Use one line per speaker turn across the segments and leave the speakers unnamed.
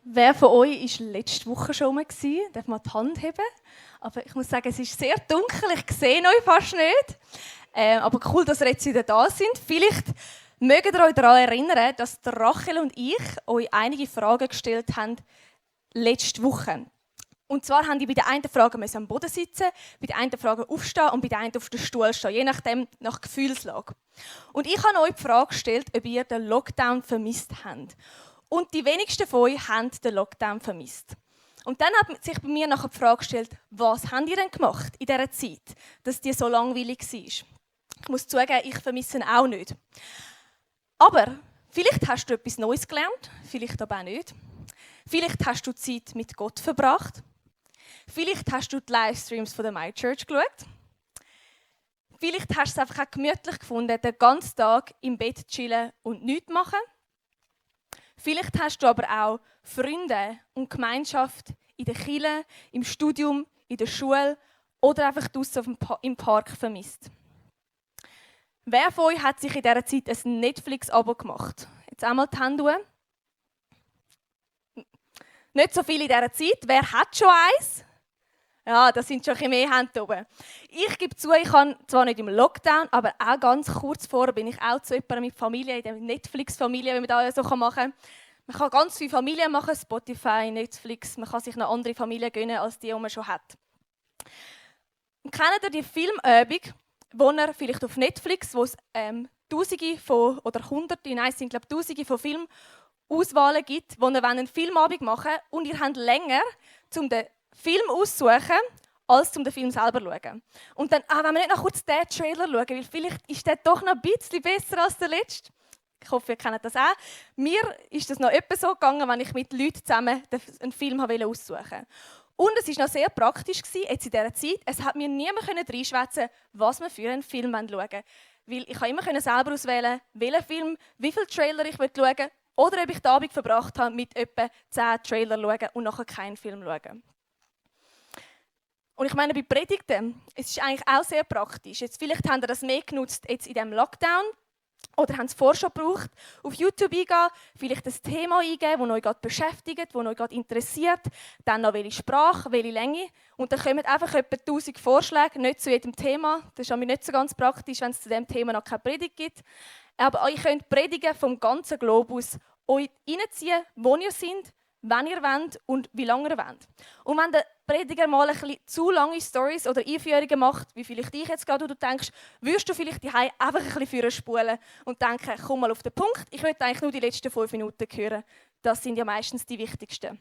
Wer von euch war letzte Woche schon mal? Darf mal die Hand heben? Aber ich muss sagen, es ist sehr dunkel, ich sehe euch fast nicht. Aber cool, dass ihr jetzt wieder da sind. Vielleicht mögt ihr euch daran erinnern, dass Rachel und ich euch einige Fragen gestellt haben letzte Woche. Und zwar haben die bei der einen Frage am Boden sitzen, bei der einen Frage aufstehen und bei der einen auf dem Stuhl stehen, je nachdem nach Gefühlslage. Und ich habe euch die Frage gestellt, ob ihr den Lockdown vermisst habt. Und die wenigsten von euch haben den Lockdown vermisst. Und dann hat sich bei mir nachher die Frage gestellt, was habt ihr denn gemacht in dieser Zeit, dass die so langweilig war? Ich muss zugeben, ich vermisse ihn auch nicht. Aber vielleicht hast du etwas Neues gelernt, vielleicht aber auch nicht. Vielleicht hast du Zeit mit Gott verbracht. Vielleicht hast du die Livestreams von der My Church geschaut. Vielleicht hast du es einfach auch gemütlich gefunden, den ganzen Tag im Bett chillen und nichts machen. Vielleicht hast du aber auch Freunde und Gemeinschaft in der Kirche, im Studium, in der Schule oder einfach draussen im Park vermisst. Wer von euch hat sich in dieser Zeit ein Netflix-Abo gemacht? Jetzt einmal die Hand hoch. Nicht so viel in dieser Zeit. Wer hat schon eins? Ja, das sind schon ein bisschen mehr Hände oben. Ich gebe zu, ich habe zwar nicht im Lockdown, aber auch ganz kurz vorher bin ich auch zu jemandem mit Familie, in der Netflix-Familie, wie man das so machen kann. Man kann ganz viele Familien machen, Spotify, Netflix, man kann sich noch andere Familien gönnen, als die man schon hat. Und kennt ihr die Filmübung, wo ihr vielleicht auf Netflix, wo es Tausende von, oder Hunderte, nein, es sind glaube ich Tausende von Filmauswahlen gibt, wo ihr einen Filmabend machen wollt und ihr habt länger, um den Film aussuchen, als um den Film selber zu schauen. Und dann, wenn wir nicht noch kurz den Trailer schauen, weil vielleicht ist der doch noch ein bisschen besser als der letzte. Ich hoffe, ihr kennt das auch. Mir ist das noch etwa so gegangen, wenn ich mit Leuten zusammen einen Film aussuchen wollte. Und es war noch sehr praktisch, jetzt in dieser Zeit. Es hat mir niemand reinschwätzen, was wir für einen Film schauen wollen. Weil ich immer selber auswählen, welchen Film, wie viele Trailer ich schauen will, oder ob ich den Abend verbracht habe, mit etwa 10 Trailer schauen und nachher keinen Film schauen. Und ich meine, bei Predigten, es ist eigentlich auch sehr praktisch. Jetzt, vielleicht habt ihr das mehr genutzt jetzt in diesem Lockdown oder haben es vorher schon gebraucht. Auf YouTube eingehen, vielleicht ein Thema eingeben, das euch gerade beschäftigt, das euch gerade interessiert. Dann noch welche Sprache, welche Länge. Und dann kommen einfach etwa 1000 Vorschläge, nicht zu jedem Thema. Das ist nicht so ganz praktisch, wenn es zu diesem Thema noch keine Predigt gibt. Aber ihr könnt Predigen vom ganzen Globus euch reinziehen, wo ihr seid, wenn ihr wollt und wie lange ihr wollt. Und wenn der Prediger mal ein bisschen zu lange Stories oder Einführungen macht, wie vielleicht ich jetzt gerade, wo du denkst, würdest du vielleicht die einfach ein bisschen vorspulen und denken, komm mal auf den Punkt, ich möchte eigentlich nur die letzten 5 Minuten hören. Das sind ja meistens die wichtigsten.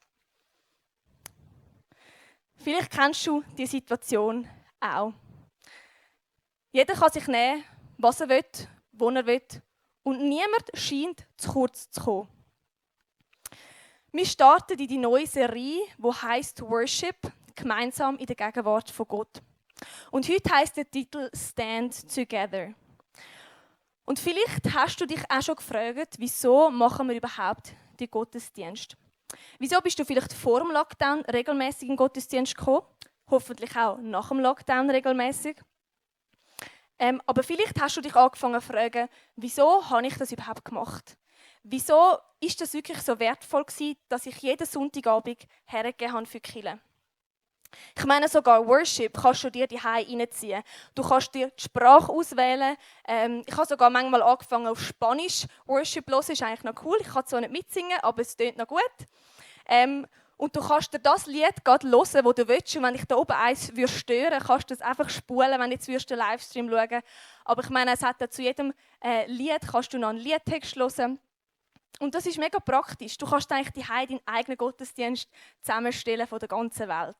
Vielleicht kennst du die Situation auch. Jeder kann sich nehmen, was er will, wo er will, und niemand scheint zu kurz zu kommen. Wir starten in die neue Serie, die heisst Worship, gemeinsam in der Gegenwart von Gott. Und heute heisst der Titel Stand Together. Und vielleicht hast du dich auch schon gefragt, wieso machen wir überhaupt den Gottesdienst? Wieso bist du vielleicht vor dem Lockdown regelmäßig in den Gottesdienst gekommen? Hoffentlich auch nach dem Lockdown regelmäßig. Aber vielleicht hast du dich angefangen zu fragen, wieso habe ich das überhaupt gemacht? Wieso ist das wirklich so wertvoll gewesen, dass ich jeden Sonntagabend hergegeben habe für die Kirche? Ich meine, sogar Worship kannst du dir daheim reinziehen. Du kannst dir die Sprache auswählen. Ich habe sogar manchmal angefangen auf Spanisch Worship zu hören. Das ist eigentlich noch cool. Ich kann zwar nicht mitsingen, aber es klingt noch gut. Und du kannst dir das Lied gerade hören, das du willst. Und wenn ich da oben eins stören würde, kannst du es einfach spulen, wenn du jetzt den Livestream schauen würdest. Aber ich meine, es hat zu jedem Lied kannst du noch einen Liedtext hören. Und das ist mega praktisch. Du kannst eigentlich deinen eigenen Gottesdienst zusammenstellen von der ganzen Welt.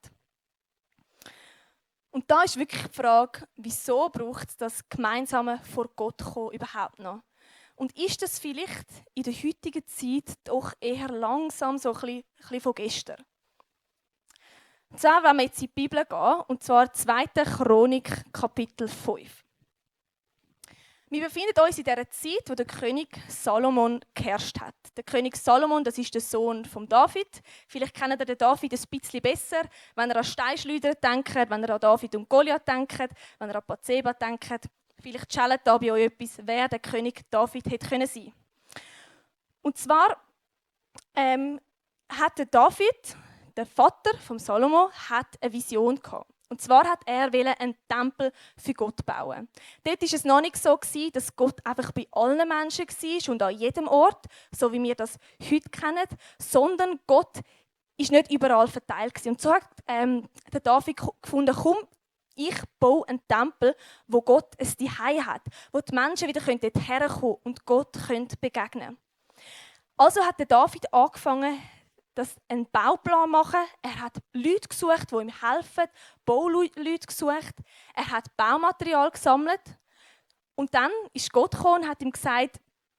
Und da ist wirklich die Frage, wieso braucht es das gemeinsame vor Gott kommen überhaupt noch? Und ist das vielleicht in der heutigen Zeit doch eher langsam so ein bisschen von gestern? Und zwar, wenn wir jetzt in die Bibel gehen, und zwar 2. Chronik, Kapitel 5. Wir befinden uns in der Zeit, wo der König Salomon geherrscht hat. Der König Salomon, das ist der Sohn von David. Vielleicht kennt ihr den David ein bisschen besser, wenn ihr an Steinschleuder denkt, wenn ihr an David und Goliath denkt, wenn ihr an Bathseba denkt. Vielleicht schellt da bei euch etwas, wer der König David hätte sein können. Und zwar hat der David, der Vater von Salomo, hat eine Vision gehabt. Und zwar hat er einen Tempel für Gott bauen. Dort war es noch nicht so, dass Gott einfach bei allen Menschen war und an jedem Ort, so wie wir das heute kennen, sondern Gott ist nicht überall verteilt. Und so hat der David gefunden, komm, ich baue einen Tempel, wo Gott ein Zuhause hat, wo die Menschen wieder dort herkommen und Gott begegnen können. Also hat der David angefangen, einen Bauplan machen. Er hat Leute gesucht, die ihm helfen, Bauleute gesucht. Er hat Baumaterial gesammelt. Und dann ist Gott gekommen und hat ihm gesagt,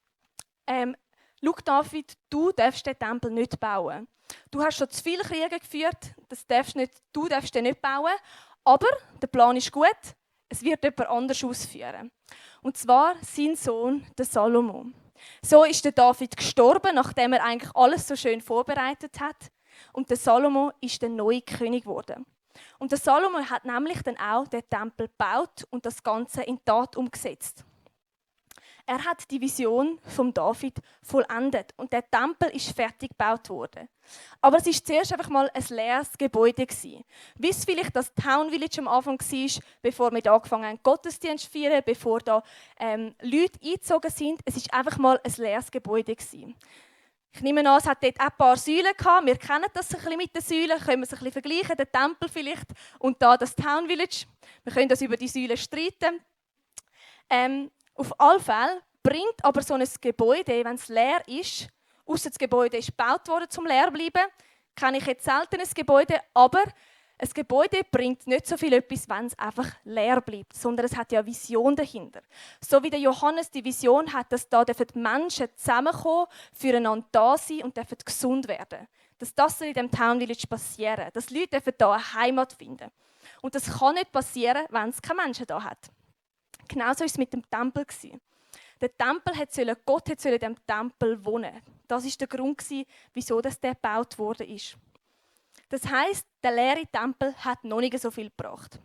schau David, du darfst den Tempel nicht bauen. Du hast schon zu viele Kriege geführt, du darfst den nicht bauen. Aber der Plan ist gut, es wird jemand anders ausführen. Und zwar sein Sohn, der Salomo. So ist der David gestorben, nachdem er eigentlich alles so schön vorbereitet hat. Und der Salomo ist der neue König geworden. Und der Salomo hat nämlich dann auch den Tempel gebaut und das Ganze in Tat umgesetzt. Er hat die Vision von David vollendet und der Tempel ist fertig gebaut worden. Aber es war zuerst einfach mal ein leeres Gebäude. Wie es vielleicht das Town Village am Anfang war, bevor wir angefangen haben, Gottesdienst zu feiern, bevor da Leute eingezogen sind. Es war einfach mal ein leeres Gebäude. Ich nehme an, es hat dort auch ein paar Säulen gehabt. Wir kennen das ein bisschen mit den Säulen, können wir es ein bisschen vergleichen, den Tempel vielleicht und da das Town Village. Wir können das über die Säulen streiten. Auf alle Fälle bringt aber so ein Gebäude, wenn es leer ist, ausser das Gebäude ist gebaut worden, zum leer zu bleiben, kenne ich jetzt selten ein Gebäude, aber ein Gebäude bringt nicht so viel etwas, wenn es einfach leer bleibt, sondern es hat ja eine Vision dahinter. So wie der Johannes die Vision hat, dass da die Menschen zusammenkommen, füreinander da sein und gesund werden. Dass das in diesem Town Village passieren, dass Leute da eine Heimat finden. Und das kann nicht passieren, wenn es keine Menschen da hat. Genauso war es mit dem Tempel. Gott sollte in diesem Tempel wohnen. Das war der Grund, wieso der gebaut wurde. Das heisst, der leere Tempel hat noch nicht so viel gebracht.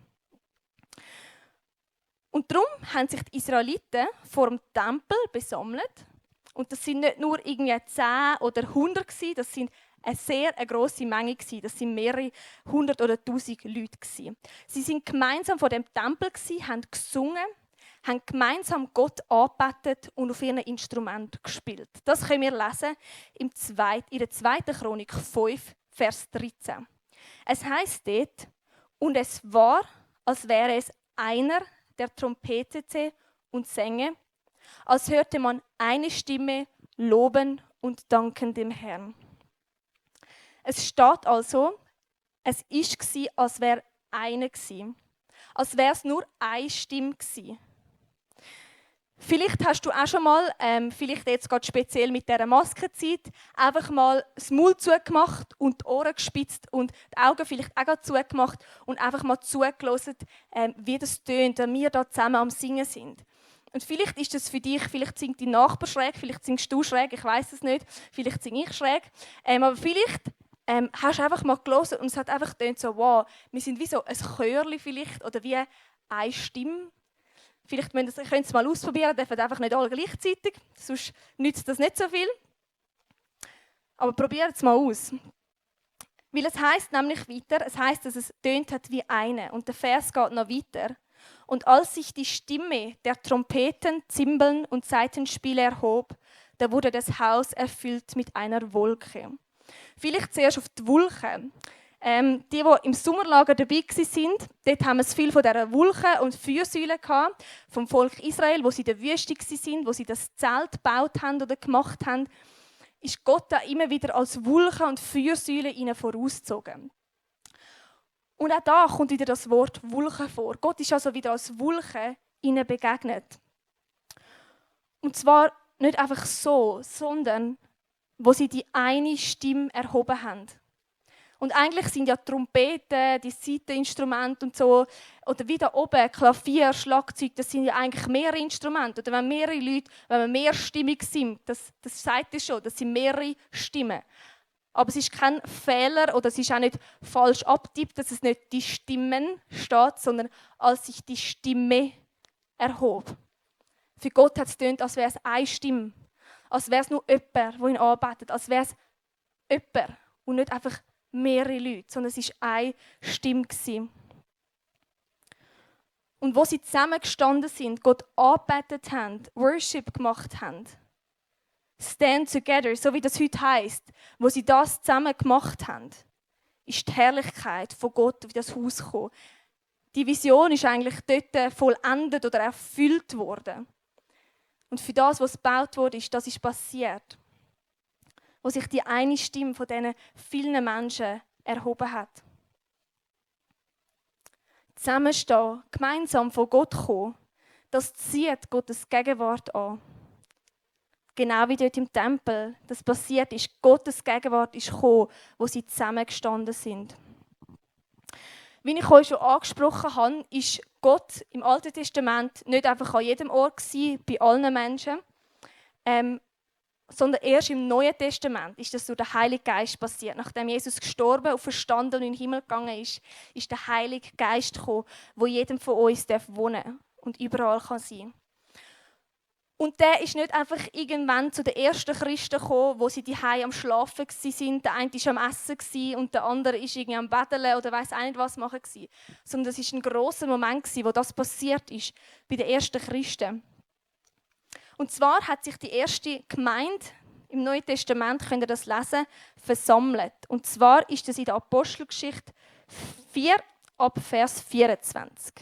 Und darum haben sich die Israeliten vor dem Tempel besammelt. Und das sind nicht nur irgendwie 10 oder 100 gewesen, das sind eine sehr grosse Menge gewesen. Das sind mehrere 100 oder 1000 Leute gewesen. Sie sind gemeinsam vor dem Tempel gewesen, haben gesungen, haben gemeinsam Gott angebetet und auf ihren Instrument gespielt. Das können wir lesen in der 2. Chronik 5, Vers 13. Es heisst dort, und es war, als wäre es einer, der trompetete und sänge, als hörte man eine Stimme loben und danken dem Herrn. Es steht also, es war, als wäre einer gewesen. Als wäre es nur eine Stimme gewesen. Vielleicht hast du auch schon mal, vielleicht jetzt gerade speziell mit dieser Maskenzeit, einfach mal das Maul zugemacht und die Ohren gespitzt und die Augen vielleicht auch gerade zugemacht und einfach mal zugelassen, wie das tönt, wenn wir da zusammen am Singen sind. Und vielleicht ist das für dich, vielleicht singt dein Nachbar schräg, vielleicht singst du schräg, ich weiß es nicht, vielleicht singe ich schräg, aber vielleicht hast du einfach mal gelesen und es hat einfach getönt so, wow, wir sind wie so ein Chörli vielleicht oder wie eine Stimme. Vielleicht könnt ihr es mal ausprobieren, dürfen einfach nicht alle gleichzeitig, sonst nützt das nicht so viel. Aber probiert es mal aus. Weil es heisst nämlich weiter, es heisst, dass es tönt hat wie eine. Und der Vers geht noch weiter. Und als sich die Stimme der Trompeten, Zimbeln und Saitenspiele erhob, da wurde das Haus erfüllt mit einer Wolke. Vielleicht zuerst auf die Wolke. Die im Sommerlager dabei waren, dort haben wir viel von dieser Wolken und Feuersäulen gehabt, vom Volk Israel, wo sie in der Wüste waren, wo sie das Zelt gebaut haben oder gemacht haben, ist Gott da immer wieder als Wolken und Feuersäule ihnen vorausgezogen. Und auch da kommt wieder das Wort Wolken vor. Gott ist also wieder als Wolken ihnen begegnet. Und zwar nicht einfach so, sondern wo sie die eine Stimme erhoben haben. Und eigentlich sind ja Trompeten, die Saiteninstrumente und so, oder wie da oben, Klavier, Schlagzeug, das sind ja eigentlich mehrere Instrumente. Oder wenn mehrere Leute, wenn man mehrstimmig singt, das sagt es schon, das sind mehrere Stimmen. Aber es ist kein Fehler oder es ist auch nicht falsch abtippt, dass es nicht die Stimmen steht, sondern als sich die Stimme erhob. Für Gott hat es getönt, als wäre es eine Stimme. Als wäre es nur jemand, der ihn anbetet. Als wäre es jemand. und nicht einfach mehrere Leute, sondern es war eine Stimme. Und wo sie zusammengestanden sind, Gott angebetet haben, Worship gemacht haben, Stand together, so wie das heute heisst, wo sie das zusammen gemacht haben, ist die Herrlichkeit von Gott auf das Haus gekommen. Die Vision ist eigentlich dort vollendet oder erfüllt worden. Und für das, was gebaut wurde, das ist passiert. Wo sich die eine Stimme von diesen vielen Menschen erhoben hat. Zusammenstehen, gemeinsam von Gott kommen, das zieht Gottes Gegenwart an. Genau wie dort im Tempel das passiert ist. Gottes Gegenwart ist gekommen, wo sie zusammengestanden sind. Wie ich euch schon angesprochen habe, ist Gott im Alten Testament nicht einfach an jedem Ort gewesen, bei allen Menschen, sondern erst im Neuen Testament ist das durch den Heiligen Geist passiert. Nachdem Jesus gestorben und verstanden und in den Himmel gegangen ist der Heilige Geist gekommen, wo jedem von uns wohnen darf und überall kann sein. Und der ist nicht einfach irgendwann zu den ersten Christen gekommen, wo sie daheim am Schlafen waren. Der eine war am Essen und der andere war irgendwie am Betteln oder weiss auch nicht was machen. Sondern das war ein grosser Moment, wo das passiert ist bei den ersten Christen. Und zwar hat sich die erste Gemeinde im Neuen Testament, könnt ihr das lesen, versammelt. Und zwar ist das in der Apostelgeschichte 4 ab Vers 24.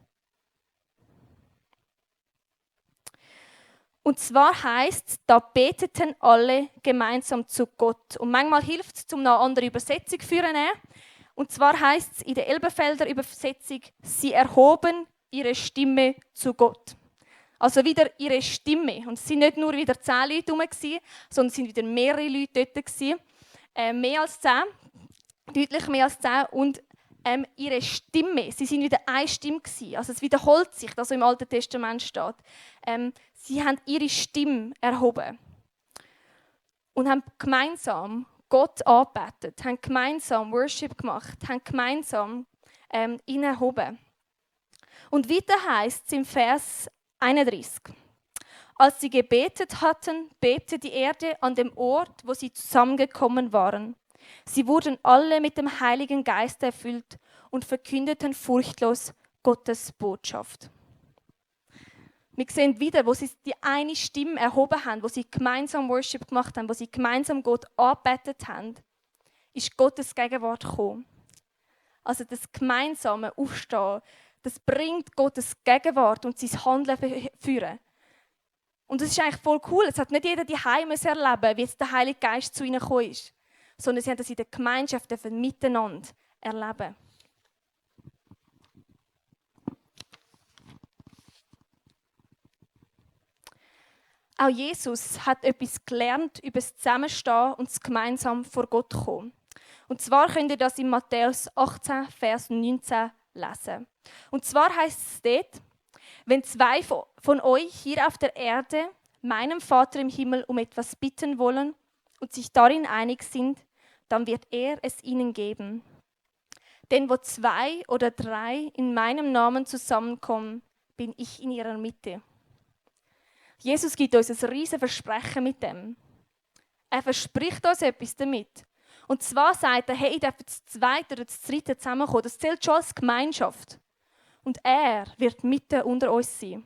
Und zwar heisst es, da beteten alle gemeinsam zu Gott. Und manchmal hilft es, um noch eine andere Übersetzung zu führen. Und zwar heisst es in der Elberfelder Übersetzung, sie erhoben ihre Stimme zu Gott. Also wieder ihre Stimme. Und es waren nicht nur wieder 10 Leute herum, sondern es sind wieder mehrere Leute dort. Mehr als 10. Deutlich mehr als 10. Und ihre Stimme, sie sind wieder eine Stimme gewesen. Also es wiederholt sich, das so im Alten Testament steht. Sie haben ihre Stimme erhoben und haben gemeinsam Gott angebetet, haben gemeinsam Worship gemacht, haben gemeinsam ihn erhoben. Und weiter heisst es im Vers 31. Als sie gebetet hatten, bebte die Erde an dem Ort, wo sie zusammengekommen waren. Sie wurden alle mit dem Heiligen Geist erfüllt und verkündeten furchtlos Gottes Botschaft. Wir sehen wieder, wo sie die eine Stimme erhoben haben, wo sie gemeinsam Worship gemacht haben, wo sie gemeinsam Gott angebetet haben, ist Gottes Gegenwart gekommen. Also das gemeinsame Aufstehen, das bringt Gottes Gegenwart und sein Handeln führen. Und das ist eigentlich voll cool. Es hat nicht jeder die Heime erleben, wie jetzt der Heilige Geist zu ihnen gekommen ist, sondern sie haben das in der Gemeinschaft miteinander erleben. Auch Jesus hat etwas gelernt über das Zusammenstehen und das gemeinsam vor Gott kommen. Und zwar könnt ihr das in Matthäus 18, Vers 19 lesen. Und zwar heißt es dort, wenn 2 von euch hier auf der Erde meinem Vater im Himmel um etwas bitten wollen und sich darin einig sind, dann wird er es ihnen geben. Denn wo 2 oder 3 in meinem Namen zusammenkommen, bin ich in ihrer Mitte. Jesus gibt uns ein riesiges Versprechen mit dem. Er verspricht uns etwas damit. Und zwar sagt er, hey, ich darf das 2. oder das 3. zusammenkommen. Das zählt schon als Gemeinschaft. Und er wird mitten unter uns sein.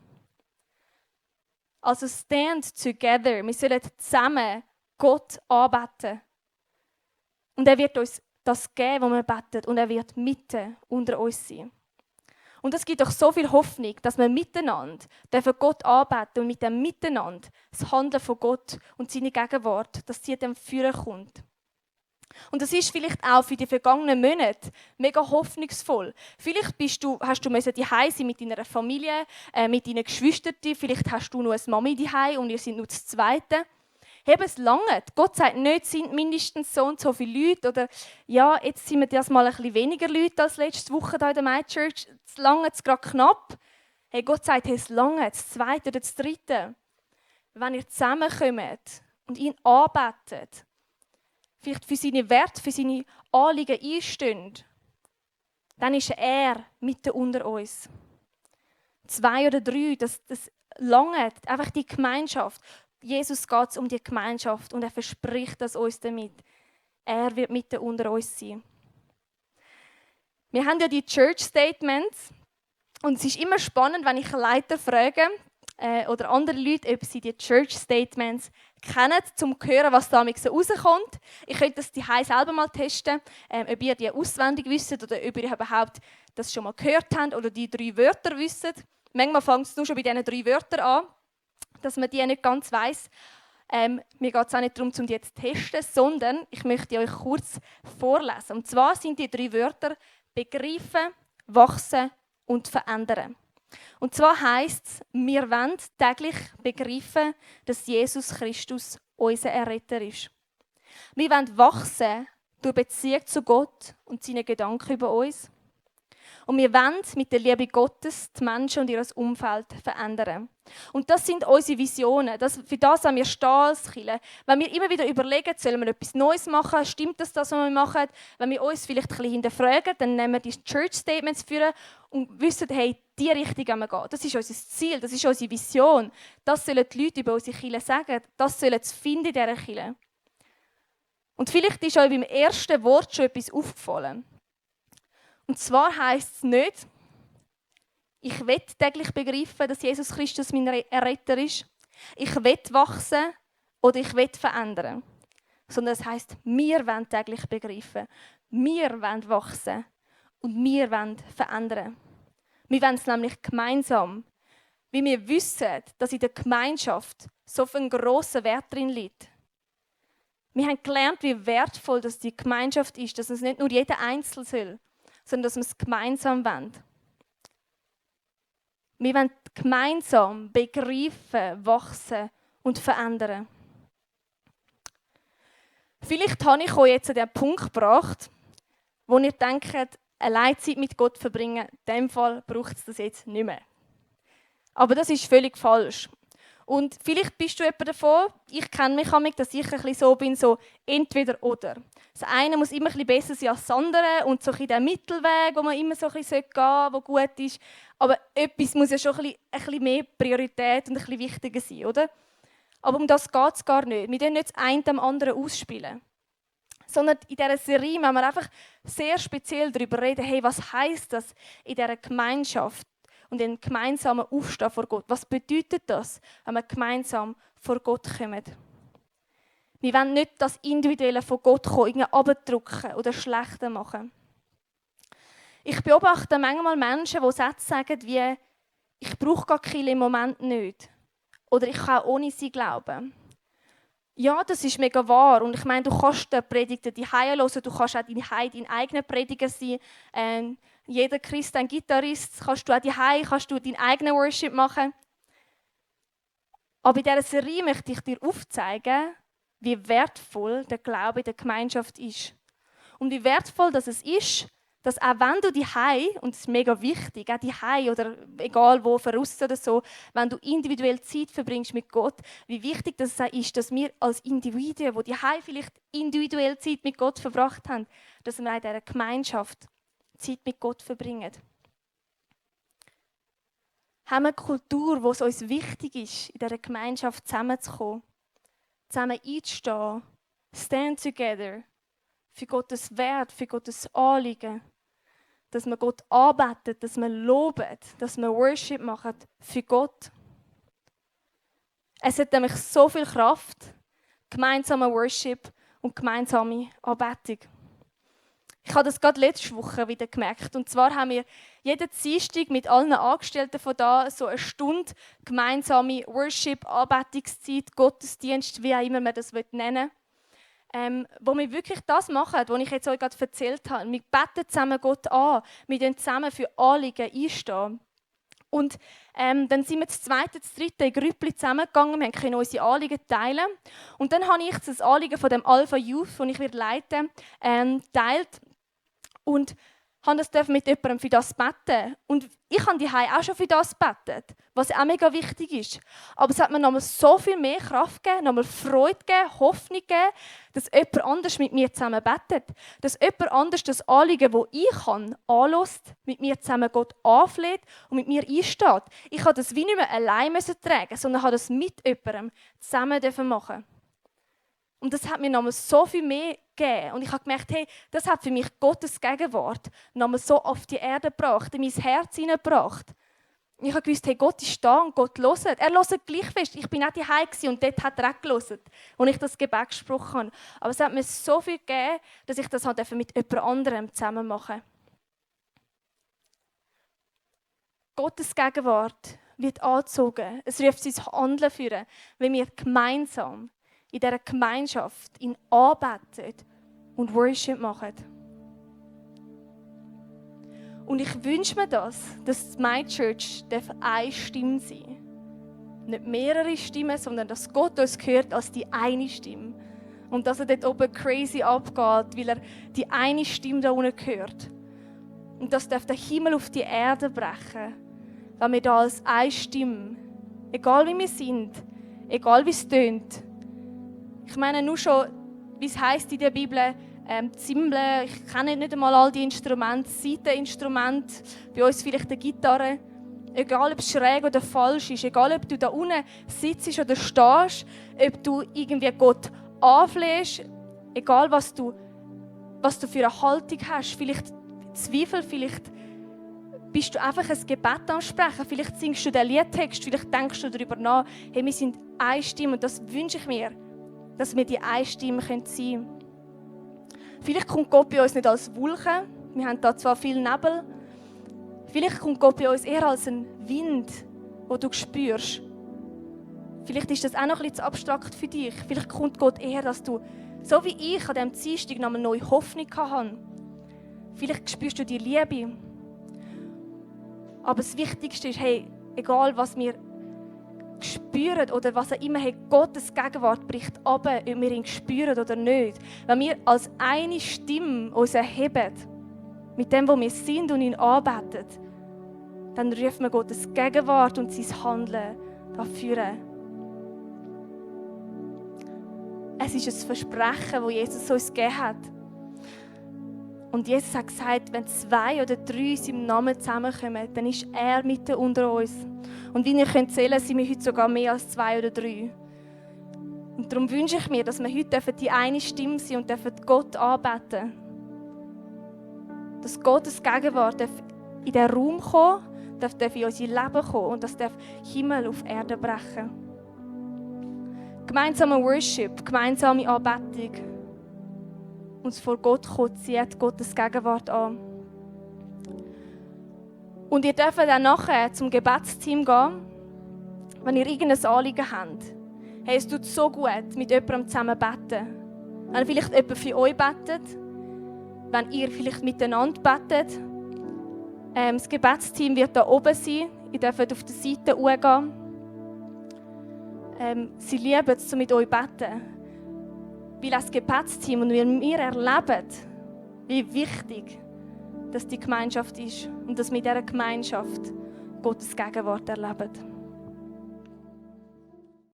Also stand together. Wir sollen zusammen Gott anbeten. Und er wird uns das geben, was wir beten. Und er wird mitten unter uns sein. Und es gibt doch so viel Hoffnung, dass wir miteinander Gott anbeten und mit dem Miteinander das Handeln von Gott und seine Gegenwart, dass sie dem Führen kommt. Und das ist vielleicht auch für die vergangenen Monate mega hoffnungsvoll. Vielleicht hast du daheim sein mit deiner Familie, mit deinen Geschwistern, vielleicht hast du nur eine Mami daheim und ihr seid nur das Zweite. Eben, es langt. Gott sagt nicht, es sind mindestens so und so viele Leute. Oder ja, jetzt sind wir das mal ein bisschen weniger Leute als letzte Woche hier in der My Church. Es langt gerade knapp. Hey, Gott sagt, hey, es langt, das 2. oder das 3. Wenn ihr zusammenkommt und ihn anbetet, vielleicht für seine Werte, für seine Anliegen einsteht, dann ist er mitten unter uns. 2 oder 3, das langt. Einfach die Gemeinschaft. Jesus geht es um die Gemeinschaft und er verspricht das uns damit. Er wird mitten unter uns sein. Wir haben ja die Church Statements und es ist immer spannend, wenn ich Leiter frage oder andere Leute, ob sie die Church Statements kennen, um zu hören, was da so rauskommt. Ich könnte das daheim selber mal testen, ob ihr die auswendig wisst oder ob ihr überhaupt das schon mal gehört habt oder die 3 Wörter wisst. Manchmal fängt es nur schon bei diesen 3 Wörtern an, dass man die nicht ganz weiss. Mir geht es auch nicht darum, um die jetzt zu testen, sondern ich möchte euch kurz vorlesen. Und zwar sind die 3 Wörter begreifen, wachsen und verändern. Und zwar heisst es, wir wollen täglich begreifen, dass Jesus Christus unser Erretter ist. Wir wollen wachsen durch Beziehung zu Gott und seine Gedanken über uns. Und wir wollen mit der Liebe Gottes die Menschen und ihr Umfeld verändern. Und das sind unsere Visionen. Für das haben wir stehen als Kirche. Wenn wir immer wieder überlegen, sollen wir etwas Neues machen, stimmt das, was wir machen? Wenn wir uns vielleicht ein bisschen hinterfragen, dann nehmen wir die Church Statements führen und wissen, hey, die Richtung gehen wir gehen. Das ist unser Ziel, das ist unsere Vision. Das sollen die Leute über unsere Kirche sagen. Das sollen sie finden in dieser Kirche. Und vielleicht ist euch beim ersten Wort schon etwas aufgefallen. Und zwar heisst es nicht, ich will täglich begreifen, dass Jesus Christus mein Erretter ist. Ich will wachsen oder ich will verändern. Sondern es heisst, wir wollen täglich begreifen. Wir wollen wachsen und wir wollen verändern. Wir wollen es nämlich gemeinsam. Weil wir wissen, dass in der Gemeinschaft so viel grosser Wert drin liegt. Wir haben gelernt, wie wertvoll das die Gemeinschaft ist, dass es nicht nur jeder Einzelne soll, sondern dass wir es gemeinsam wollen. Wir wollen gemeinsam begreifen, wachsen und verändern. Vielleicht habe ich euch jetzt an den Punkt gebracht, wo ihr denkt, allein Zeit mit Gott verbringen, in dem Fall braucht es das jetzt nicht mehr. Aber das ist völlig falsch. Und vielleicht bist du jemand davon, ich kenne mich damit, dass ich ein bisschen so bin, so entweder oder. Das eine muss immer ein bisschen besser sein als das andere und so ein bisschen der Mittelweg, wo man immer so ein bisschen gehen sollte, der gut ist. Aber etwas muss ja schon ein bisschen mehr Priorität und ein bisschen wichtiger sein, oder? Aber um das geht es gar nicht. Wir dürfen nicht das eine dem anderen ausspielen. Sondern in dieser Serie wollen wir einfach sehr speziell darüber reden, hey, was heisst das in dieser Gemeinschaft und den gemeinsamen Aufstehen vor Gott? Was bedeutet das, wenn wir gemeinsam vor Gott kommen? Wir wollen nicht das Individuelle von Gott kommen, irgendwie abdrücken oder schlechter machen. Ich beobachte manchmal Menschen, die Sätze sagen wie «Ich brauche gar Kirche im Moment nicht» oder «Ich kann auch ohne sie glauben». Ja, das ist mega wahr. Und ich meine, du kannst den Predigten die hören, du kannst auch dein eigener Prediger sein. Jeder Christ, ein Gitarrist, kannst du auch kannst du deinen eigenen Worship machen. Aber in dieser Serie möchte ich dir aufzeigen, wie wertvoll der Glaube in der Gemeinschaft ist. Und wie wertvoll dass es ist, dass auch wenn du und das ist mega wichtig, auch oder egal wo, voraus oder so, wenn du individuell Zeit verbringst mit Gott, wie wichtig das ist, dass wir als Individuen, die vielleicht individuell Zeit mit Gott verbracht haben, dass wir in dieser Gemeinschaft Zeit mit Gott verbringen. Haben wir eine Kultur, wo es uns wichtig ist, in dieser Gemeinschaft zusammenzukommen, zusammen einzustehen, stand together, für Gottes Wert, für Gottes Anliegen, dass wir Gott anbeten, dass wir loben, dass wir Worship machen für Gott. Es hat nämlich so viel Kraft, gemeinsamer Worship und gemeinsame Anbetung. Ich habe das gerade letzte Woche wieder gemerkt. Und zwar haben wir jeden Dienstag mit allen Angestellten von da so eine Stunde gemeinsame Worship, Anbetungszeit, Gottesdienst, wie auch immer man das nennen will. Wo wir wirklich das machen, was ich jetzt euch gerade erzählt habe. Wir beten zusammen Gott an. Wir stehen zusammen für Anliegen einstehen. Und dann sind wir das zweite, das dritte in Grüppli zusammengegangen. Wir können unsere Anliegen teilen. Und dann habe ich das Anliegen von dem Alpha Youth, das ich leiten werde, geteilt. Und habe das mit jemandem für das beten. Und ich habe daheim auch schon für das gebetet, was auch mega wichtig ist. Aber es hat mir nochmal so viel mehr Kraft gegeben, nochmal Freude gegeben, Hoffnung gegeben, dass jemand anders mit mir zusammen betet. Dass jemand anders das Anliegen, das ich habe, anlässt, mit mir zusammen Gott anfleht und mit mir einsteht. Ich habe das wie nicht mehr allein tragen, sondern habe das mit jemandem zusammen machen. Und das hat mir nochmal so viel mehr gegeben. Und ich habe gemerkt, hey, das hat für mich Gottes Gegenwart nochmal so auf die Erde gebracht, in mein Herz hineingebracht. Und ich habe gewusst, hey, Gott ist da und Gott hört. Er hört gleich fest. Ich bin auch daheim und dort hat er auch gehört, als ich das Gebet gesprochen habe. Aber es hat mir so viel gegeben, dass ich das mit jemand anderem zusammen machen durfte. Gottes Gegenwart wird angezogen. Es ruft sein Handeln führen, wenn wir gemeinsam in dieser Gemeinschaft ihn anbeten und Worship machen. Und ich wünsche mir das, dass My Church eine Stimme sein darf. Nicht mehrere Stimmen, sondern dass Gott uns hört als die eine Stimme. Und dass er dort oben crazy abgeht, weil er die eine Stimme da unten hört. Und das darf der Himmel auf die Erde brechen. Weil wir da als eine Stimme, egal wie wir sind, egal wie es tönt. Ich meine nur schon, wie es heisst in der Bibel, Zimbeln, ich kenne nicht einmal all die Instrumente, Saiteninstrumente, bei uns vielleicht eine Gitarre. Egal ob es schräg oder falsch ist, egal ob du da unten sitzt oder stehst, ob du irgendwie Gott anflehst, egal was du für eine Haltung hast, vielleicht Zweifel, vielleicht bist du einfach ein Gebet am Sprechen, vielleicht singst du den Liedtext, vielleicht denkst du darüber nach, hey, wir sind eine Stimme und das wünsche ich mir, dass wir die eine Stimme sein können. Vielleicht kommt Gott bei uns nicht als Wolke, wir haben da zwar viel Nebel, vielleicht kommt Gott bei uns eher als ein Wind, den du spürst. Vielleicht ist das auch noch ein bisschen zu abstrakt für dich. Vielleicht kommt Gott eher, dass du, so wie ich an diesem Dienstag noch eine neue Hoffnung hatte. Vielleicht spürst du die Liebe. Aber das Wichtigste ist, hey, egal was wir spüren oder was auch immer, hey, Gottes Gegenwart bricht ab, ob wir ihn spüren oder nicht. Wenn wir als eine Stimme uns erheben, mit dem, wo wir sind und ihn anbeten, dann rufen wir Gottes Gegenwart und sein Handeln dafür. Es ist ein Versprechen, das Jesus uns gegeben hat. Und Jesus hat gesagt, wenn 2 oder 3 in seinem Namen zusammenkommen, dann ist er mitten unter uns. Und wie ihr könnt zählen, sind wir heute sogar mehr als 2 oder 3. Und darum wünsche ich mir, dass wir heute die eine Stimme sind und Gott anbeten. Dass Gottes Gegenwart in diesen Raum kommen darf in unser Leben kommen und das darf Himmel auf Erde brechen. Gemeinsamer Worship, gemeinsame Anbetung. Uns vor Gott kommt, zieht Gottes Gegenwart an. Und ihr dürft dann nachher zum Gebetsteam gehen, wenn ihr irgendein Anliegen habt. Hey, es tut so gut, mit jemandem zusammen zu beten. Wenn vielleicht jemand für euch betet, wenn ihr vielleicht miteinander betet. Das Gebetsteam wird da oben sein. Ihr dürft auf der Seite hochgehen. Sie lieben es, so mit euch zu beten. Weil das Gebetsteam und wir erleben, wie wichtig dass die Gemeinschaft ist und dass wir in dieser Gemeinschaft Gottes Gegenwart erleben.